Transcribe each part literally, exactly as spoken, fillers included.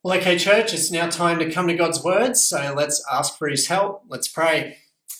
Well, okay, church, it's now time to come to God's word, so let's ask for his help. Let's pray.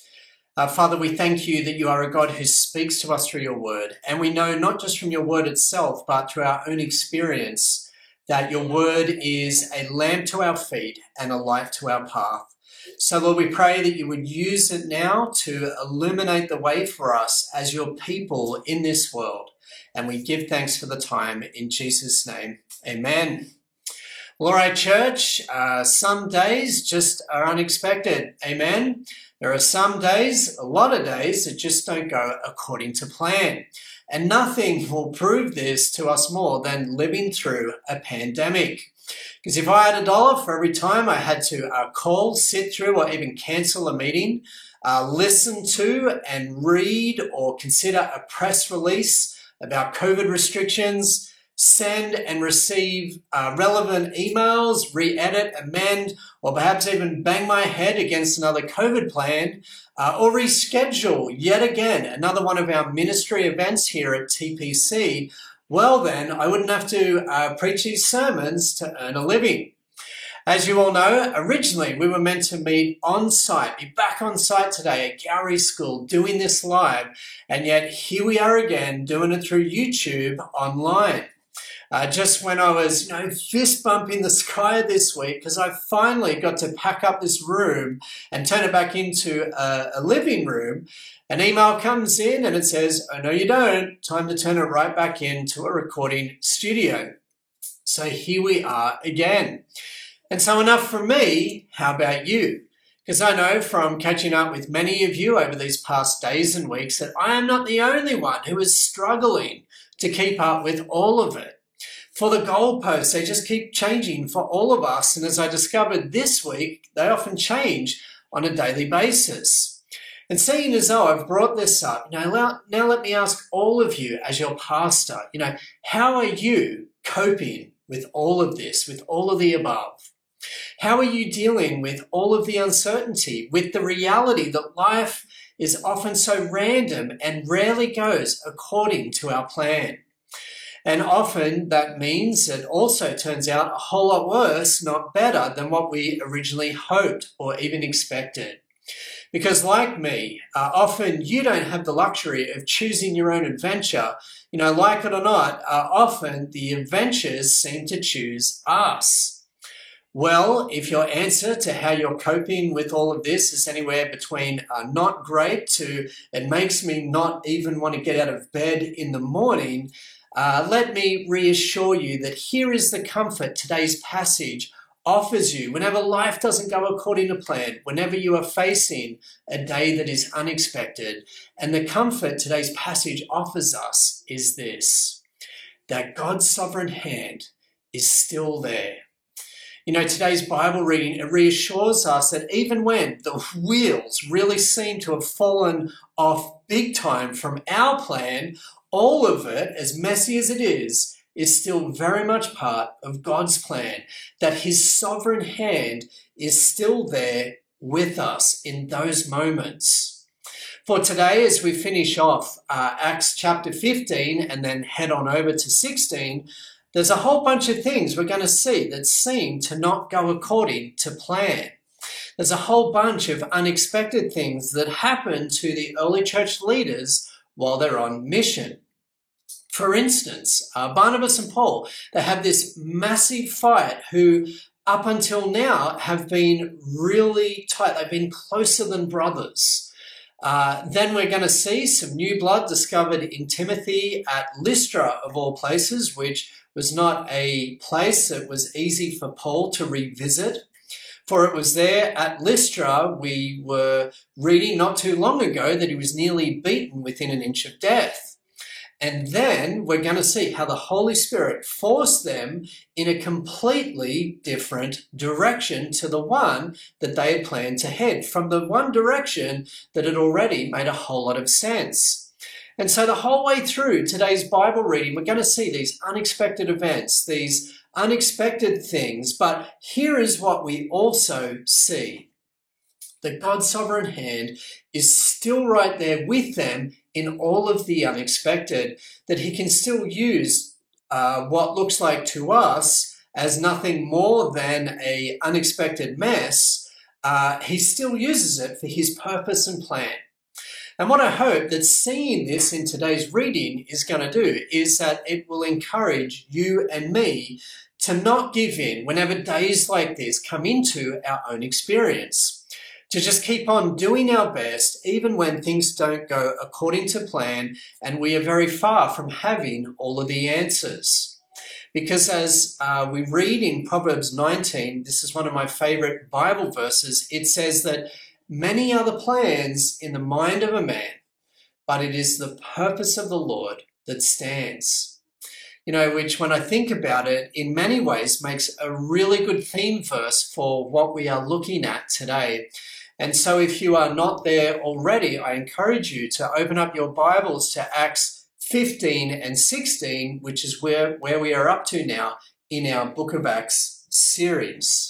Uh, Father, we thank you that you are a God who speaks to us through your word, and we know not just from your word itself, but through our own experience, that your word is a lamp to our feet and a light to our path. So, Lord, we pray that you would use it now to illuminate the way for us as your people in this world, and we give thanks for the time in Jesus' name. Amen. Well, all right, church, uh, some days just are unexpected. Amen. There are some days, a lot of days, that just don't go according to plan. And nothing will prove this to us more than living through a pandemic. Because if I had a dollar for every time I had to uh, call, sit through, or even cancel a meeting, uh, listen to and read or consider a press release about COVID restrictions, send and receive uh, relevant emails, re-edit, amend, or perhaps even bang my head against another COVID plan, uh, or reschedule yet again another one of our ministry events here at T P C, well then, I wouldn't have to uh, preach these sermons to earn a living. As you all know, originally we were meant to meet on site, be back on site today at Gowrie School doing this live, and yet here we are again doing it through YouTube online. Uh, just when I was, you know, fist bumping the sky this week because I finally got to pack up this room and turn it back into a, a living room, an email comes in and it says, "Oh, no, you don't. Time to turn it right back into a recording studio." So here we are again. And so enough from me. How about you? Because I know from catching up with many of you over these past days and weeks that I am not the only one who is struggling to keep up with all of it. For the goalposts, they just keep changing for all of us. And as I discovered this week, they often change on a daily basis. And seeing as though I've brought this up, you know, now let me ask all of you as your pastor, you know, how are you coping with all of this, with all of the above? How are you dealing with all of the uncertainty, with the reality that life is often so random and rarely goes according to our plan? And often that means it also turns out a whole lot worse, not better than what we originally hoped or even expected. Because like me, uh, often you don't have the luxury of choosing your own adventure. You know, like it or not, uh, often the adventures seem to choose us. Well, if your answer to how you're coping with all of this is anywhere between uh, not great to it makes me not even want to get out of bed in the morning, Uh, let me reassure you that here is the comfort today's passage offers you whenever life doesn't go according to plan, whenever you are facing a day that is unexpected. And the comfort today's passage offers us is this, that God's sovereign hand is still there. You know, today's Bible reading, it reassures us that even when the wheels really seem to have fallen off big time from our plan, all of it, as messy as it is, is still very much part of God's plan, that his sovereign hand is still there with us in those moments. For today, as we finish off uh, Acts chapter fifteen and then head on over to sixteen, there's a whole bunch of things we're going to see that seem to not go according to plan. There's a whole bunch of unexpected things that happen to the early church leaders while they're on mission. For instance, uh, Barnabas and Paul, they have this massive fight who up until now have been really tight. They've been closer than brothers. Uh, then we're going to see some new blood discovered in Timothy at Lystra, of all places, which was not a place that was easy for Paul to revisit. For it was there at Lystra, we were reading not too long ago, that he was nearly beaten within an inch of death. And then we're going to see how the Holy Spirit forced them in a completely different direction to the one that they had planned to head, from the one direction that had already made a whole lot of sense. And so the whole way through today's Bible reading, we're going to see these unexpected events, these unexpected things. But here is what we also see, that God's sovereign hand is still right there with them in all of the unexpected, that he can still use uh, what looks like to us as nothing more than an unexpected mess, uh, he still uses it for his purpose and plan. And what I hope that seeing this in today's reading is going to do is that it will encourage you and me to not give in whenever days like this come into our own experience. To just keep on doing our best even when things don't go according to plan and we are very far from having all of the answers. Because as uh, we read in Proverbs nineteen, this is one of my favorite Bible verses, it says that many are the plans in the mind of a man, but it is the purpose of the Lord that stands. You know, which when I think about it, in many ways makes a really good theme verse for what we are looking at today. And so if you are not there already, I encourage you to open up your Bibles to Acts fifteen and sixteen, which is where, where we are up to now in our Book of Acts series.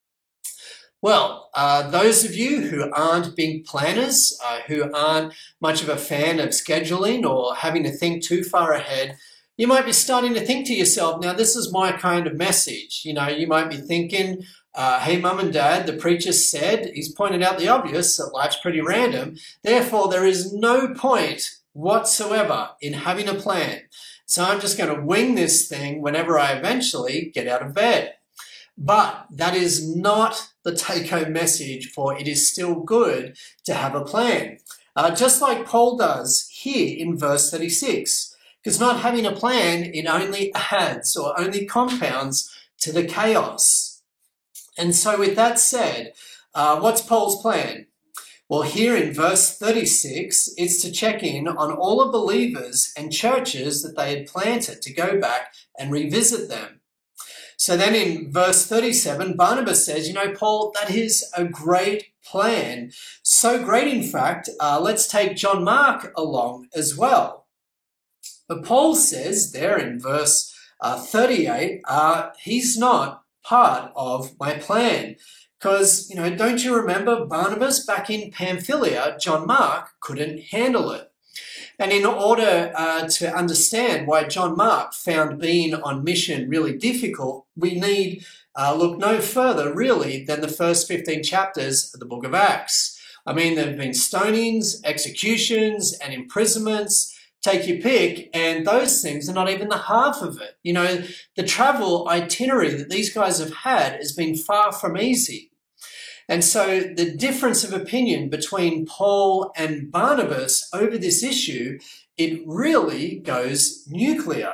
Well, uh, those of you who aren't big planners, uh, who aren't much of a fan of scheduling or having to think too far ahead, you might be starting to think to yourself, now this is my kind of message. You know, you might be thinking, uh, hey, mum and dad, the preacher said, he's pointed out the obvious, that life's pretty random. Therefore, there is no point whatsoever in having a plan. So I'm just going to wing this thing whenever I eventually get out of bed. But that is not the take-home message, for it is still good to have a plan. Uh, just like Paul does here in verse thirty-six. Because not having a plan, it only adds or only compounds to the chaos. And so with that said, uh, what's Paul's plan? Well, here in verse thirty-six, it's to check in on all the believers and churches that they had planted, to go back and revisit them. So then in verse thirty-seven, Barnabas says, you know, Paul, that is a great plan. So great, in fact, uh, let's take John Mark along as well. But Paul says there in verse uh, thirty-eight, uh, he's not part of my plan. Because, you know, don't you remember Barnabas back in Pamphylia, John Mark couldn't handle it. And in order uh, to understand why John Mark found being on mission really difficult, we need uh, look no further really than the first fifteen chapters of the book of Acts. I mean, there have been stonings, executions, and imprisonments, take your pick, and those things are not even the half of it. You know, the travel itinerary that these guys have had has been far from easy. And so the difference of opinion between Paul and Barnabas over this issue, it really goes nuclear.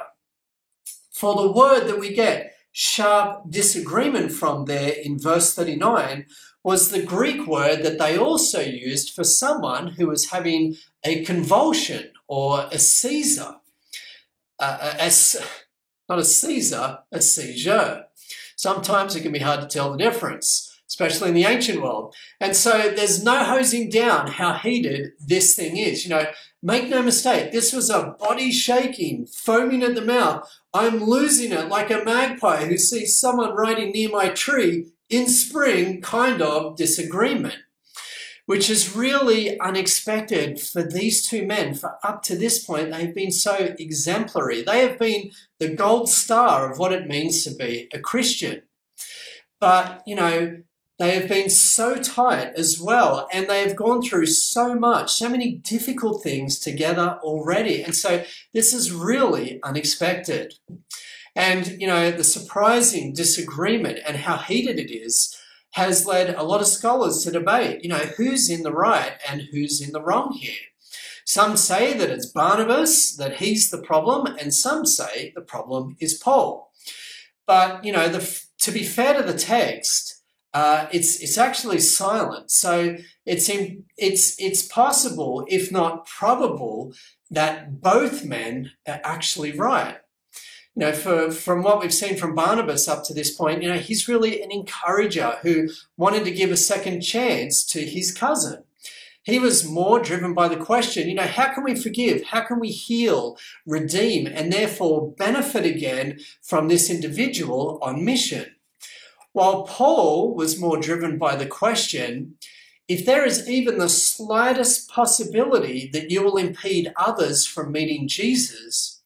For the word that we get sharp disagreement from there in verse thirty-nine was the Greek word that they also used for someone who was having a convulsion or a seizure. Uh, a, a, not a seizure, a seizure. Sometimes it can be hard to tell the difference, especially in the ancient world. And so there's no hosing down how heated this thing is. You know, make no mistake, this was a body shaking, foaming at the mouth. I'm losing it like a magpie who sees someone riding near my tree in spring kind of disagreement, which is really unexpected for these two men. For up to this point, they've been so exemplary. They have been the gold star of what it means to be a Christian. But, you know, they have been so tight as well, and they have gone through so much, so many difficult things together already. And so this is really unexpected. And, you know, the surprising disagreement and how heated it is has led a lot of scholars to debate, you know, who's in the right and who's in the wrong here. Some say that it's Barnabas, that he's the problem, and some say the problem is Paul. But, you know, the, to be fair to the text, Uh, it's it's actually silent, so it's in, it's it's possible, if not probable, that both men are actually right. You know, for from what we've seen from Barnabas up to this point, you know, he's really an encourager who wanted to give a second chance to his cousin. He was more driven by the question, you know, how can we forgive? How can we heal, redeem, and therefore benefit again from this individual on mission? While Paul was more driven by the question, if there is even the slightest possibility that you will impede others from meeting Jesus,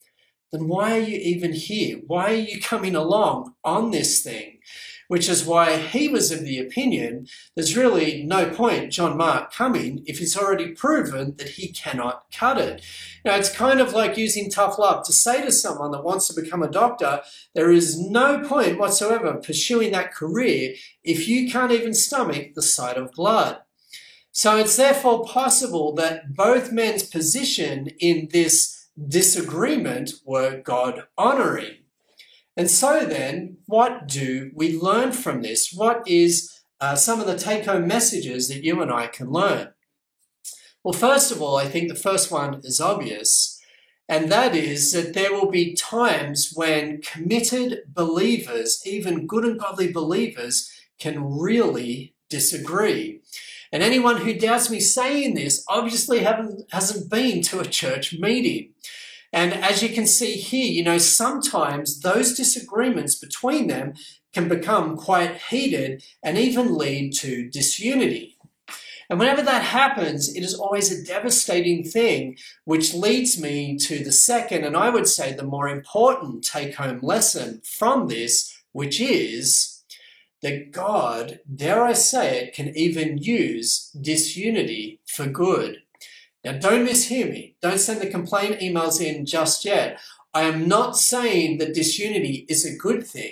then why are you even here? Why are you coming along on this thing? Which is why he was of the opinion there's really no point John Mark coming if he's already proven that he cannot cut it. Now, it's kind of like using tough love to say to someone that wants to become a doctor, there is no point whatsoever pursuing that career if you can't even stomach the sight of blood. So it's therefore possible that both men's position in this disagreement were God-honoring. And so then, what do we learn from this? What is uh, some of the take-home messages that you and I can learn? Well, first of all, I think the first one is obvious, and that is that there will be times when committed believers, even good and godly believers, can really disagree. And anyone who doubts me saying this obviously haven't, hasn't been to a church meeting. And as you can see here, you know, sometimes those disagreements between them can become quite heated and even lead to disunity. And whenever that happens, it is always a devastating thing, which leads me to the second, and I would say the more important take-home lesson from this, which is that God, dare I say it, can even use disunity for good. Now, don't mishear me. Don't send the complaint emails in just yet. I am not saying that disunity is a good thing.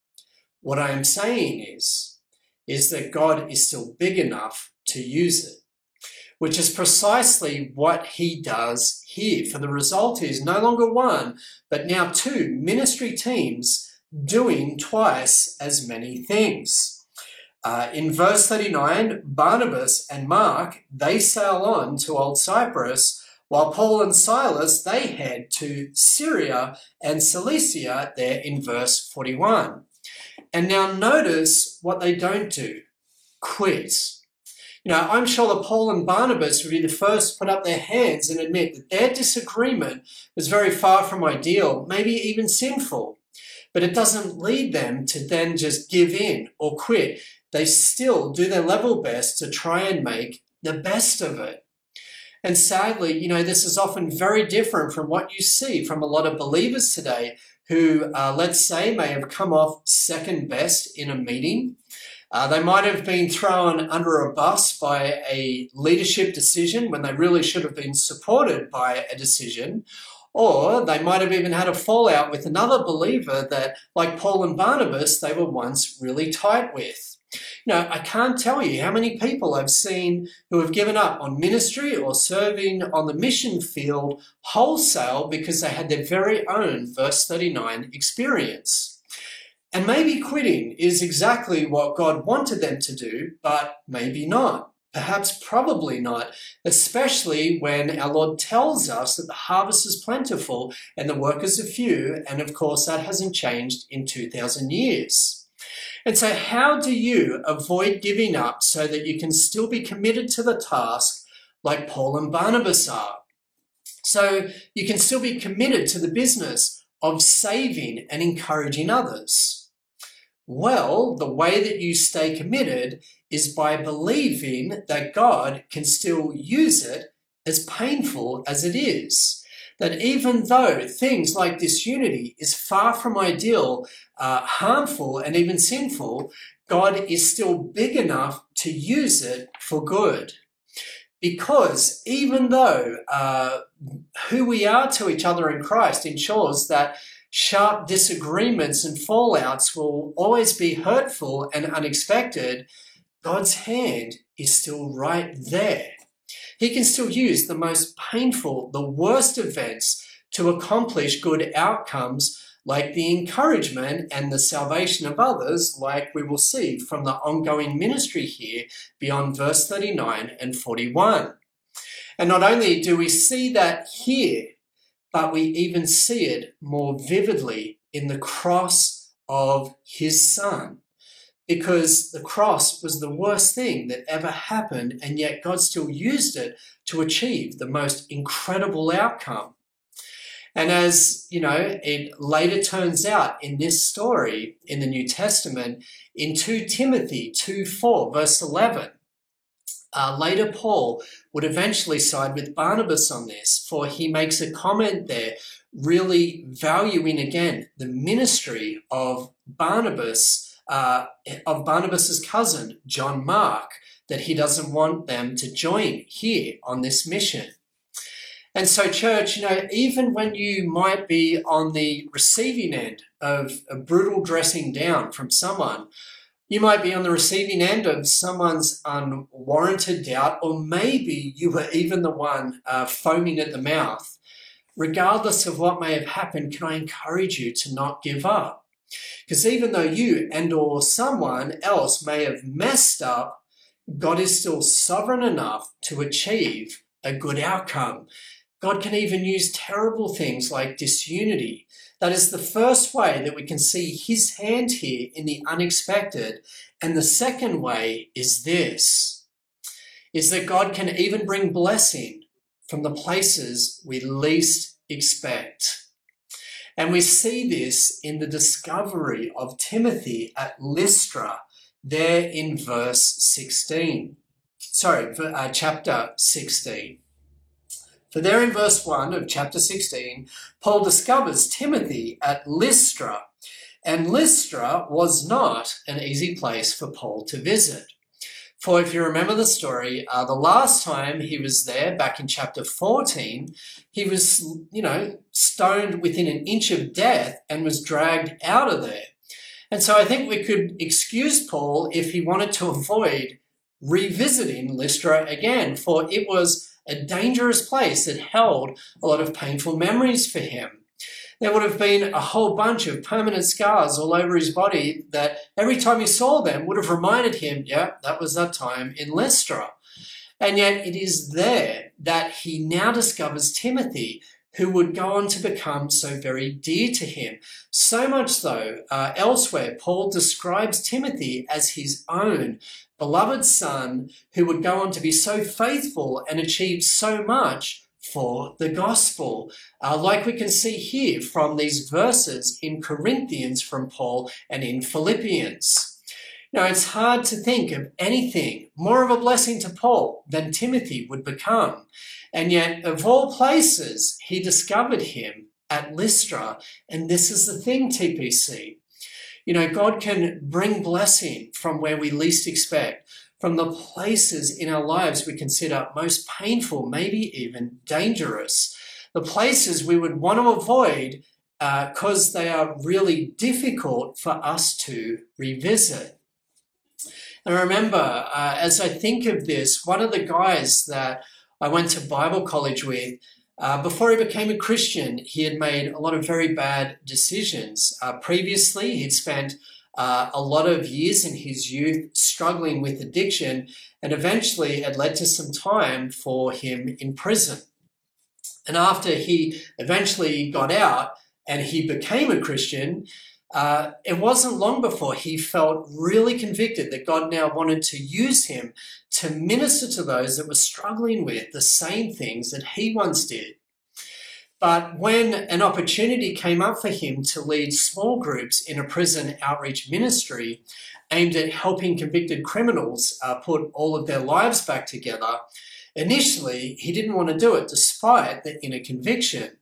What I am saying is, is that God is still big enough to use it, which is precisely what he does here. For the result is no longer one, but now two ministry teams doing twice as many things. Uh, in verse thirty-nine, Barnabas and Mark, they sail on to Old Cyprus, while Paul and Silas, they head to Syria and Cilicia there in verse forty-one. And now notice what they don't do. Quit. You know, I'm sure that Paul and Barnabas would be the first to put up their hands and admit that their disagreement was very far from ideal, maybe even sinful. But it doesn't lead them to then just give in or quit. They still do their level best to try and make the best of it. And sadly, you know, this is often very different from what you see from a lot of believers today who, uh, let's say, may have come off second best in a meeting. Uh, they might have been thrown under a bus by a leadership decision when they really should have been supported by a decision. Or they might have even had a fallout with another believer that, like Paul and Barnabas, they were once really tight with. You know, I can't tell you how many people I've seen who have given up on ministry or serving on the mission field wholesale because they had their very own verse thirty-nine experience. And maybe quitting is exactly what God wanted them to do, but maybe not. Perhaps probably not, especially when our Lord tells us that the harvest is plentiful and the workers are few, and of course that hasn't changed in two thousand years. And so how do you avoid giving up so that you can still be committed to the task like Paul and Barnabas are? So you can still be committed to the business of saving and encouraging others. Well, the way that you stay committed is by believing that God can still use it, as painful as it is. That even though things like disunity is far from ideal, uh, harmful, and even sinful, God is still big enough to use it for good. Because even though uh, who we are to each other in Christ ensures that sharp disagreements and fallouts will always be hurtful and unexpected, God's hand is still right there. He can still use the most painful, the worst events to accomplish good outcomes like the encouragement and the salvation of others, like we will see from the ongoing ministry here beyond verse thirty-nine and forty-one. And not only do we see that here, but we even see it more vividly in the cross of his Son. Because the cross was the worst thing that ever happened, and yet God still used it to achieve the most incredible outcome. And as, you know, it later turns out in this story in the New Testament, in Second Timothy two four, verse eleven, Uh, later, Paul would eventually side with Barnabas on this, for he makes a comment there really valuing again the ministry of Barnabas, uh, of Barnabas's cousin, John Mark, that he doesn't want them to join here on this mission. And so, church, you know, even when you might be on the receiving end of a brutal dressing down from someone, you might be on the receiving end of someone's unwarranted doubt, or maybe you were even the one uh, foaming at the mouth. Regardless of what may have happened, can I encourage you to not give up? Because even though you and or someone else may have messed up, God is still sovereign enough to achieve a good outcome. God can even use terrible things like disunity. That is the first way that we can see his hand here in the unexpected. And the second way is this, is that God can even bring blessing from the places we least expect. And we see this in the discovery of Timothy at Lystra, there in verse sixteen. Sorry, uh, chapter sixteen. For there in verse one of chapter sixteen, Paul discovers Timothy at Lystra, and Lystra was not an easy place for Paul to visit. For if you remember the story, uh, the last time he was there, back in chapter fourteen, he was, you know, stoned within an inch of death and was dragged out of there. And so I think we could excuse Paul if he wanted to avoid revisiting Lystra again, for it was a dangerous place that held a lot of painful memories for him. There would have been a whole bunch of permanent scars all over his body that every time he saw them would have reminded him, yeah, that was that time in Lystra. And yet it is there that he now discovers Timothy, who would go on to become so very dear to him. So much so, uh, elsewhere, Paul describes Timothy as his own beloved son who would go on to be so faithful and achieve so much for the gospel, uh, like we can see here from these verses in Corinthians from Paul and in Philippians. Now, it's hard to think of anything more of a blessing to Paul than Timothy would become. And yet, of all places, he discovered him at Lystra. And this is the thing, T P C. You know, God can bring blessing from where we least expect, from the places in our lives we consider most painful, maybe even dangerous, the places we would want to avoid because uh, they are really difficult for us to revisit. And I remember, uh, as I think of this, one of the guys that I went to Bible college with, Uh, before he became a Christian, he had made a lot of very bad decisions. Uh, previously, he'd spent uh, a lot of years in his youth struggling with addiction, and eventually it led to some time for him in prison. And after he eventually got out and he became a Christian, uh, it wasn't long before he felt really convicted that God now wanted to use him to minister to those that were struggling with the same things that he once did. But when an opportunity came up for him to lead small groups in a prison outreach ministry aimed at helping convicted criminals uh, put all of their lives back together, initially he didn't want to do it despite the inner conviction.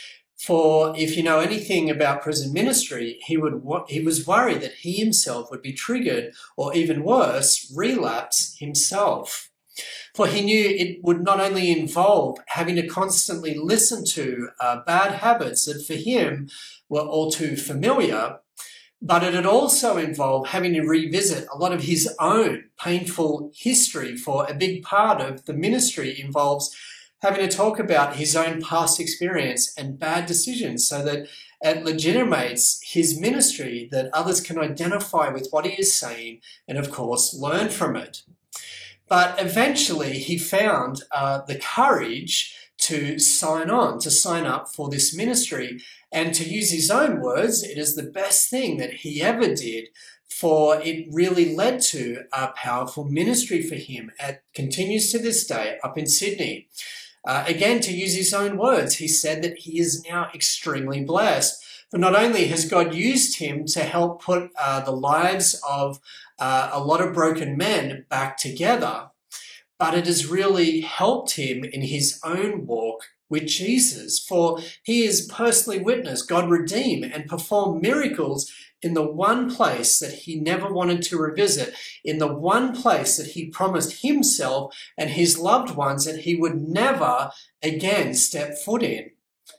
For if you know anything about prison ministry, he would he was worried that he himself would be triggered, or even worse, relapse himself. For he knew it would not only involve having to constantly listen to uh, bad habits that for him were all too familiar, but it had also involved having to revisit a lot of his own painful history. For a big part of the ministry involves having to talk about his own past experience and bad decisions so that it legitimates his ministry, that others can identify with what he is saying and, of course, learn from it. But eventually he found uh, the courage to sign on, to sign up for this ministry. And to use his own words, it is the best thing that he ever did, for it really led to a powerful ministry for him. It continues to this day up in Sydney. Uh, again, to use his own words, he said that he is now extremely blessed. For not only has God used him to help put uh, the lives of uh, a lot of broken men back together, but it has really helped him in his own walk with Jesus. For he has personally witnessed God redeem and perform miracles in the one place that he never wanted to revisit, in the one place that he promised himself and his loved ones that he would never again step foot in,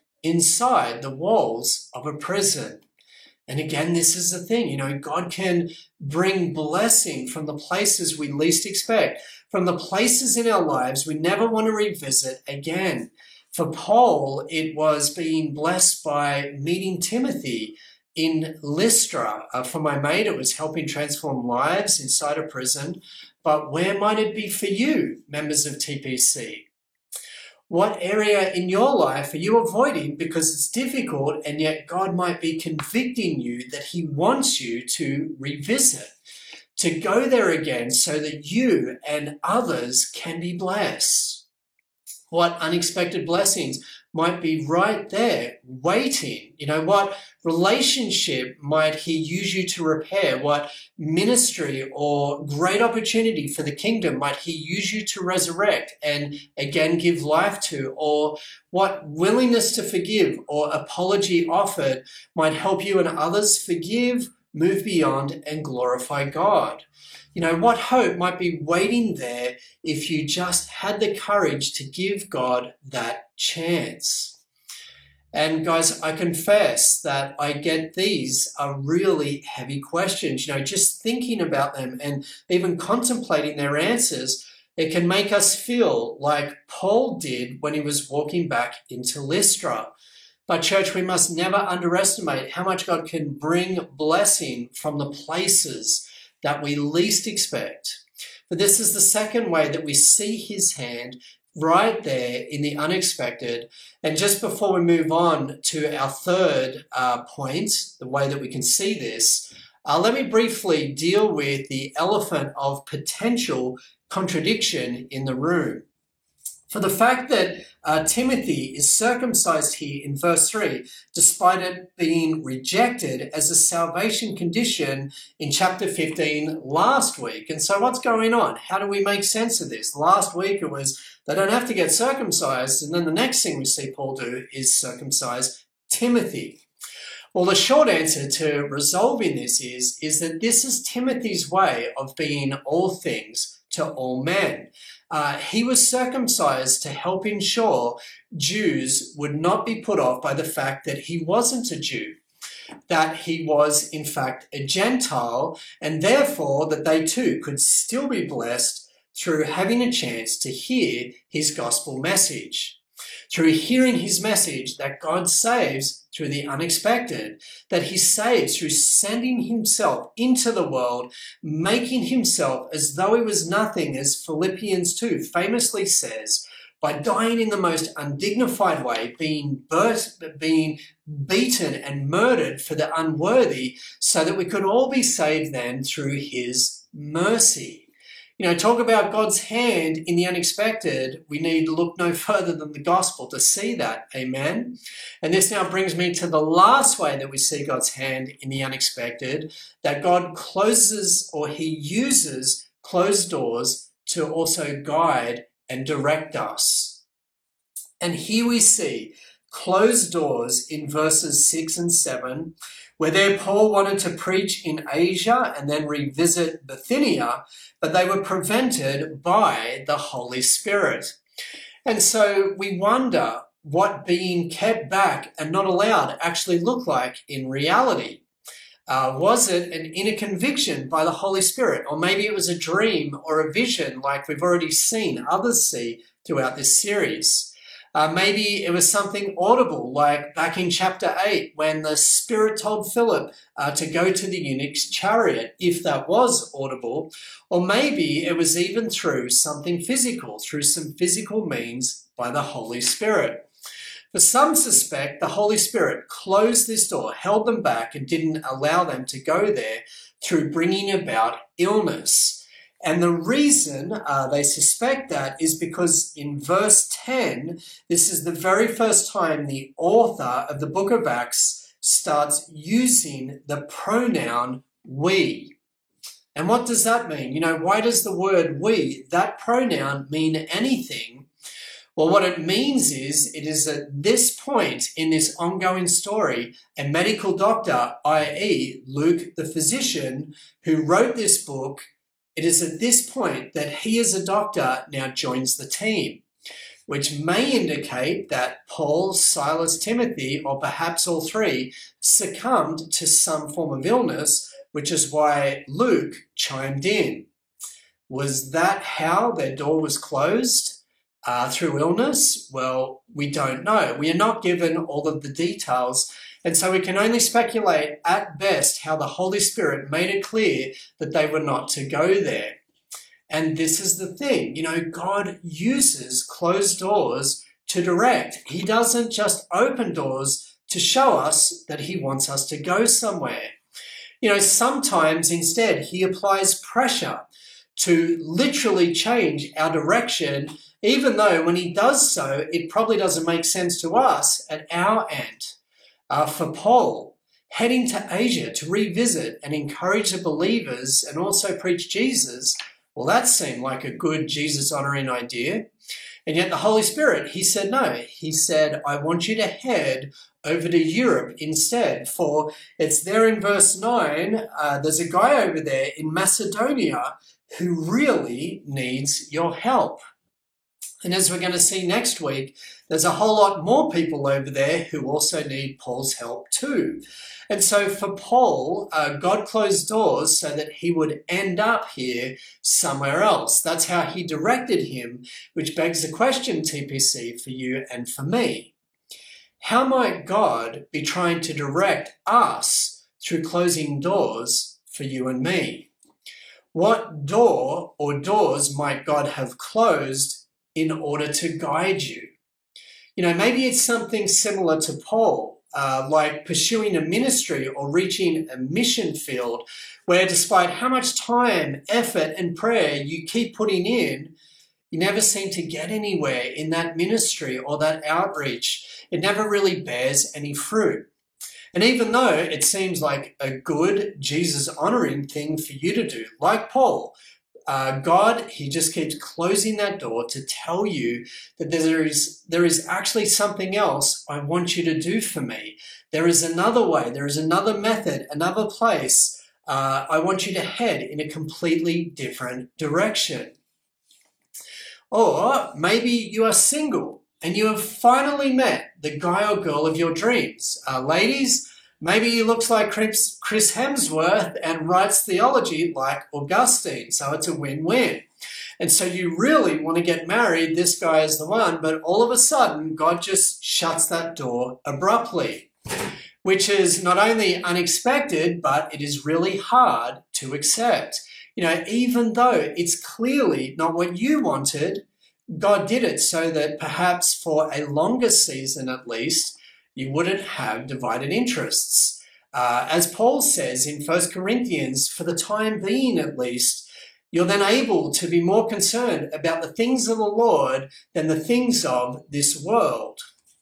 inside the walls of a prison. And again, this is the thing, you know, God can bring blessing from the places we least expect, from the places in our lives we never want to revisit again. For Paul, it was being blessed by meeting Timothy in Lystra. Uh, for my mate, it was helping transform lives inside a prison. But where might it be for you, members of T P C? What area in your life are you avoiding because it's difficult and yet God might be convicting you that he wants you to revisit, to go there again so that you and others can be blessed? What unexpected blessings might be right there waiting? You know, what relationship might he use you to repair? What ministry or great opportunity for the kingdom might he use you to resurrect and again give life to? Or what willingness to forgive or apology offered might help you and others forgive, move beyond, and glorify God? You know, what hope might be waiting there if you just had the courage to give God that chance? And guys, I confess that I get these are really heavy questions. You know, just thinking about them and even contemplating their answers, it can make us feel like Paul did when he was walking back into Lystra. But church, we must never underestimate how much God can bring blessing from the places that we least expect. But this is the second way that we see his hand right there in the unexpected. And just before we move on to our third uh, point, the way that we can see this, uh, let me briefly deal with the elephant of potential contradiction in the room. For the fact that uh, Timothy is circumcised here in verse three, despite it being rejected as a salvation condition in chapter fifteen last week. And so what's going on? How do we make sense of this? Last week it was they don't have to get circumcised, and then the next thing we see Paul do is circumcise Timothy. Well, the short answer to resolving this is, is that this is Timothy's way of being all things to all men. Uh, he was circumcised to help ensure Jews would not be put off by the fact that he wasn't a Jew, that he was in fact a Gentile, and therefore that they too could still be blessed through having a chance to hear his gospel message. Through hearing his message that God saves through the unexpected, that he saves through sending himself into the world, making himself as though he was nothing, as Philippians two famously says, by dying in the most undignified way, being burst, being beaten and murdered for the unworthy, so that we could all be saved then through his mercy. You know, talk about God's hand in the unexpected. We need to look no further than the gospel to see that. Amen. And this now brings me to the last way that we see God's hand in the unexpected, that God closes or he uses closed doors to also guide and direct us. And here we see closed doors in verses six and seven, where there Paul wanted to preach in Asia and then revisit Bithynia, but they were prevented by the Holy Spirit. And so we wonder what being kept back and not allowed actually looked like in reality. Uh, was it an inner conviction by the Holy Spirit? Or maybe it was a dream or a vision like we've already seen others see throughout this series. Uh, maybe it was something audible, like back in chapter eight, when the Spirit told Philip uh, to go to the eunuch's chariot, if that was audible. Or maybe it was even through something physical, through some physical means by the Holy Spirit. For some suspect the Holy Spirit closed this door, held them back, and didn't allow them to go there through bringing about illness. And the reason uh, they suspect that is because in verse ten, this is the very first time the author of the book of Acts starts using the pronoun we. And what does that mean? You know, why does the word we, that pronoun, mean anything? Well, what it means is, it is at this point in this ongoing story, a medical doctor, that is. Luke, the physician who wrote this book, it is at this point that he as a doctor now joins the team, which may indicate that Paul, Silas, Timothy, or perhaps all three, succumbed to some form of illness, which is why Luke chimed in. Was that how their door was closed? Uh, through illness? Well, we don't know. We are not given all of the details, and so we can only speculate at best how the Holy Spirit made it clear that they were not to go there. And this is the thing, you know, God uses closed doors to direct. He doesn't just open doors to show us that he wants us to go somewhere. You know, sometimes instead he applies pressure to literally change our direction, even though when he does so, it probably doesn't make sense to us at our end. Uh, for Paul, heading to Asia to revisit and encourage the believers and also preach Jesus, well, that seemed like a good Jesus-honoring idea. And yet the Holy Spirit, he said no. He said, I want you to head over to Europe instead. For it's there in verse nine, uh, there's a guy over there in Macedonia who really needs your help. And as we're going to see next week, there's a whole lot more people over there who also need Paul's help too. And so for Paul, uh, God closed doors so that he would end up here somewhere else. That's how he directed him, which begs the question, T P C, for you and for me. How might God be trying to direct us through closing doors for you and me? What door or doors might God have closed in order to guide you? You know, maybe it's something similar to Paul, uh, like pursuing a ministry or reaching a mission field where despite how much time, effort, and prayer you keep putting in, you never seem to get anywhere in that ministry or that outreach. It never really bears any fruit. And even though it seems like a good, Jesus-honoring thing for you to do, like Paul, uh, God, he just keeps closing that door to tell you that there is, there is actually something else I want you to do for me. There is another way, there is another method, another place. Uh, I want you to head in a completely different direction. Or maybe you are single and you have finally met the guy or girl of your dreams. Uh, ladies, maybe he looks like Chris, Chris Hemsworth and writes theology like Augustine, so it's a win-win. And so you really want to get married, this guy is the one, but all of a sudden God just shuts that door abruptly, which is not only unexpected, but it is really hard to accept. You know, even though it's clearly not what you wanted, God did it so that perhaps for a longer season at least, you wouldn't have divided interests. Uh, as Paul says in First Corinthians, for the time being at least, you're then able to be more concerned about the things of the Lord than the things of this world.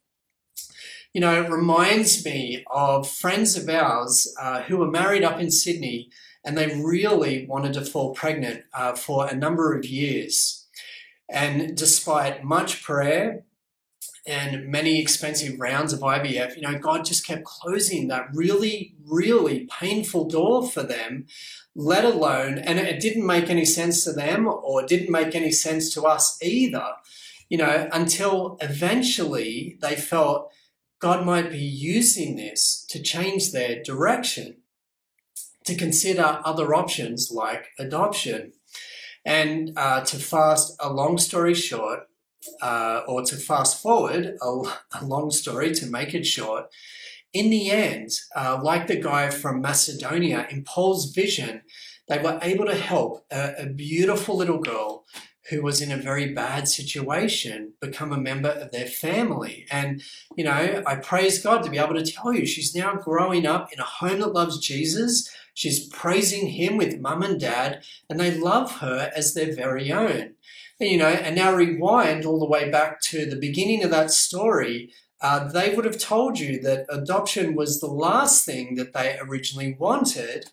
You know, it reminds me of friends of ours uh, who were married up in Sydney, and they really wanted to fall pregnant uh, for a number of years. And despite much prayer and many expensive rounds of I V F, you know, God just kept closing that really, really painful door for them, let alone, and it didn't make any sense to them or it didn't make any sense to us either, you know, until eventually they felt God might be using this to change their direction, to consider other options like adoption. And uh, to fast a long story short, uh, or to fast forward a, a long story to make it short, in the end, uh, like the guy from Macedonia, in Paul's vision, they were able to help a, a beautiful little girl who was in a very bad situation become a member of their family. And, you know, I praise God to be able to tell you she's now growing up in a home that loves Jesus. She's praising him with mum and dad, and they love her as their very own. And, you know, and now rewind all the way back to the beginning of that story, uh, they would have told you that adoption was the last thing that they originally wanted,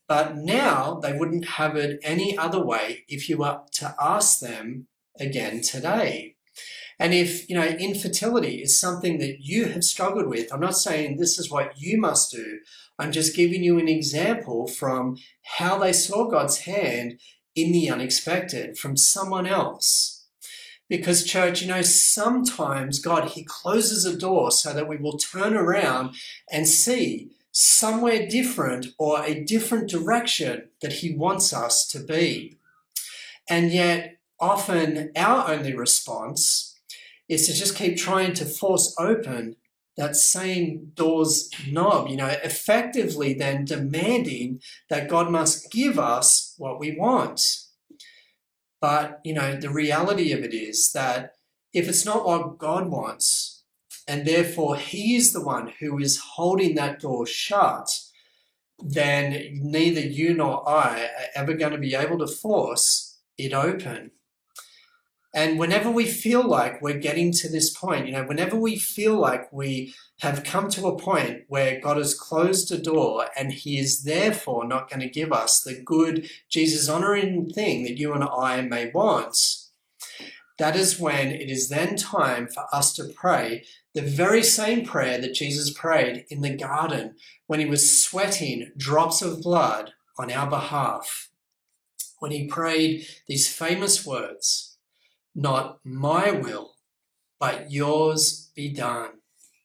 But now they wouldn't have it any other way if you were to ask them again today. And if, you know, infertility is something that you have struggled with, I'm not saying this is what you must do. I'm just giving you an example from how they saw God's hand in the unexpected from someone else. Because, church, you know, sometimes God, he closes a door so that we will turn around and see somewhere different or a different direction that he wants us to be. And yet, often our only response is to just keep trying to force open that same door's knob, you know, effectively then demanding that God must give us what we want. But, you know, the reality of it is that if it's not what God wants, and therefore he is the one who is holding that door shut, then neither you nor I are ever going to be able to force it open. And whenever we feel like we're getting to this point, you know, whenever we feel like we have come to a point where God has closed a door and he is therefore not going to give us the good, Jesus-honoring thing that you and I may want, that is when it is then time for us to pray the very same prayer that Jesus prayed in the garden when he was sweating drops of blood on our behalf. When he prayed these famous words, "Not my will, but yours be done."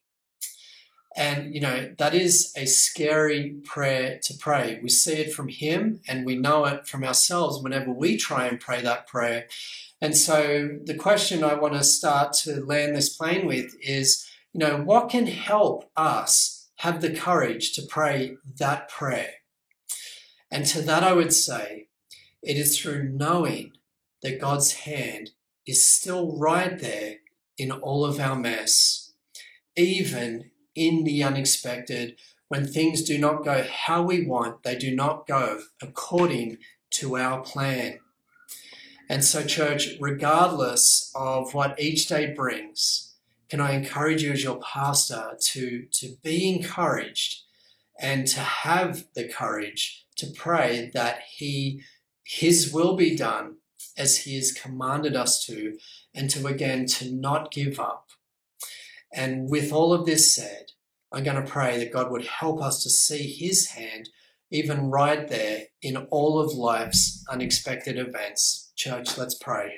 And, you know, that is a scary prayer to pray. We see it from him and we know it from ourselves whenever we try and pray that prayer. And so the question I want to start to land this plane with is, you know, what can help us have the courage to pray that prayer? And to that I would say, it is through knowing that God's hand is still right there in all of our mess, even in the unexpected, when things do not go how we want, they do not go according to our plan. And so, church, regardless of what each day brings, can I encourage you as your pastor to, to be encouraged and to have the courage to pray that he, his will be done as he has commanded us to, and to, again, to not give up. And with all of this said, I'm going to pray that God would help us to see his hand even right there in all of life's unexpected events. Church, let's pray.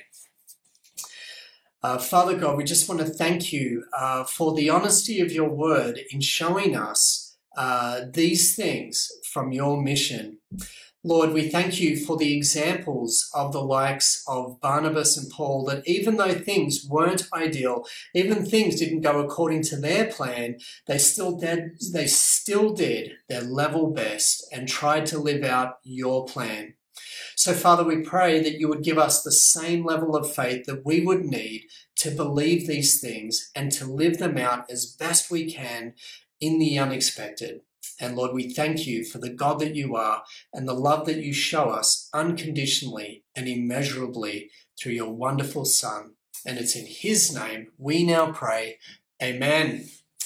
Uh, Father God, we just want to thank you uh, for the honesty of your word in showing us uh, these things from your mission. Lord, we thank you for the examples of the likes of Barnabas and Paul, that even though things weren't ideal, even things didn't go according to their plan, they still did, they still did their level best and tried to live out your plan. So, Father, we pray that you would give us the same level of faith that we would need to believe these things and to live them out as best we can in the unexpected. And Lord, we thank you for the God that you are and the love that you show us unconditionally and immeasurably through your wonderful Son. And it's in his name we now pray. Amen.